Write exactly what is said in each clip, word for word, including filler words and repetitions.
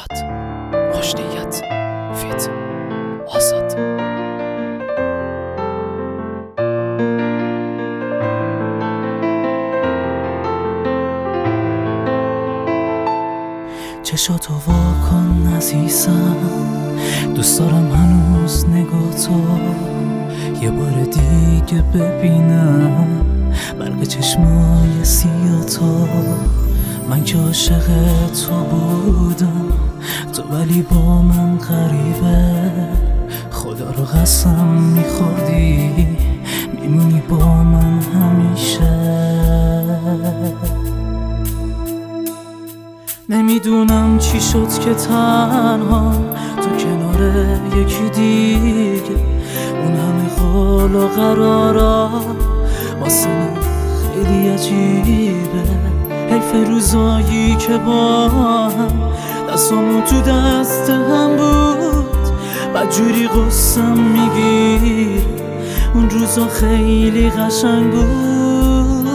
میاد. خوش نیت فیت آزاد. چشاتو واکن عزیزم، دوست دارم هنوز نگاه تو یه بار دیگه ببینم، برق چشمای سیاه تو. من که عاشق تو بودم، تو ولی با من غریبه. خدا رو قسم میخوردی میمونی با من همیشه. نمیدونم چی شد که تنها تو کنار یکی دیگه، اون همه قول و قرارا واسه من خیلی عجیبه. حیف روزایی که با هم دستامون تو دست هم بود، بدجوری قسم میگیر. اون روزا خیلی قشنگ بود،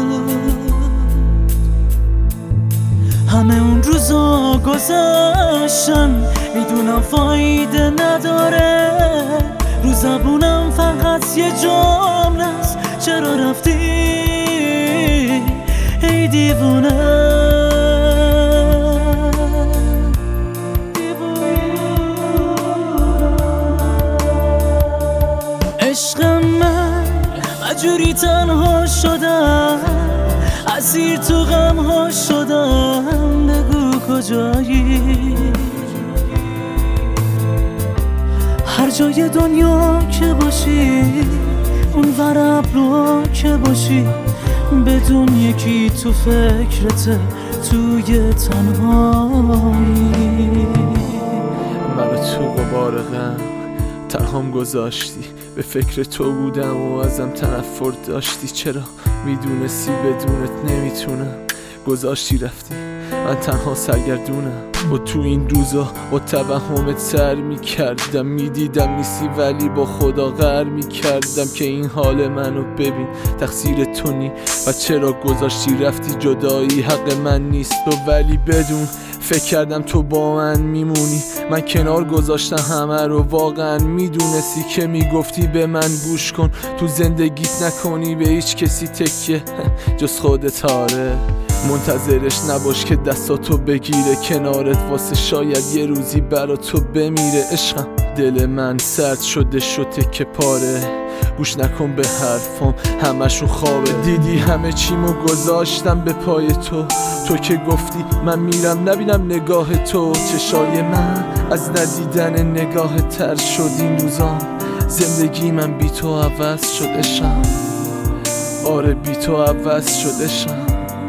همه اون روزا گذشتن، میدونم فایده نداره. رو زبونم فقط یه جمله است، چرا رفتی ای دیوونه. عشق من مجبوری تنها شدم، اسیر تو غم ها شدم. بگو کجایی؟ هر جای دنیا که باشی، اون ور ابرو که باشی، بدون یکی تو فکرته توی تنهایی. منو تو غبار غم تنهام گذاشتی، به فکر تو بودم و ازم تنفر داشتی. چرا میدونستی بدونت نمیتونم، گذاشتی رفتی من تنها سرگردونم. و تو این روزا با توهمت سر میکردم، میدیدم نیستی ولی با خدا غر میکردم که این حال منو ببین تقصیر تو نی. و چرا گذاشتی رفتی؟ جدایی حق من نیست و ولی بدون فکر کردم تو با من میمونی. من کنار گذاشتم همه رو، واقعا میدونستی که میگفتی به من گوش کن، تو زندگیت نکنی به هیچ کسی تکیه جز خودت. آره منتظرش نباش که دستاتو بگیره کنارت، واسه شاید یه روزی برا تو بمیره. عشقم دل من سرد شده شد تکه پاره، گوش نکن به حرفام همشون خوابه. دیدی همه چیمو گذاشتم به پای تو، تو که گفتی من میرم نبینم نگاه تو. چشای من از ندیدن نگاه تر شد این روزا، زندگی من بی تو عوض شد عشقم. آره بی تو عوض شد عشقم.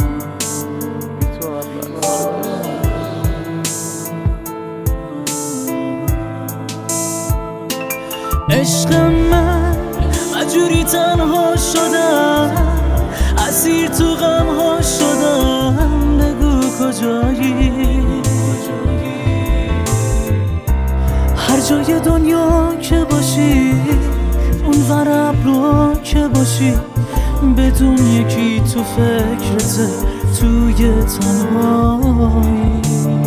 عشق من مجبوری تنها شدم، اسیر تو غم ها شدم. بگو کجایی؟ هر جای دنیا که باشی، اون ور ابرو که باشی، بدون یکی تو فکرته توی تنهایی.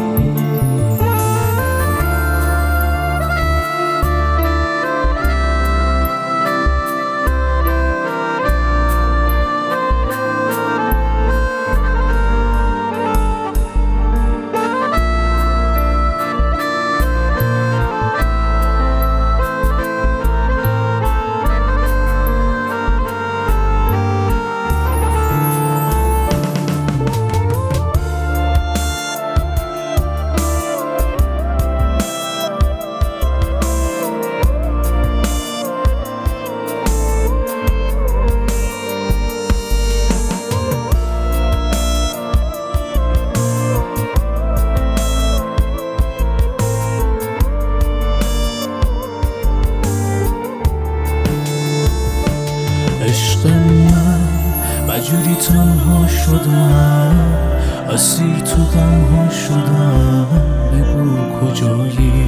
عشق من مجبوری تنها شدم، اسیر تو غم ها شدم. بگو کجایی؟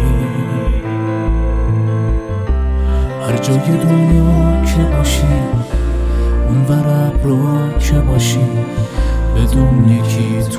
هر جای دنیا که باشی، اون ور ابرو که باشی، بدون یکی تو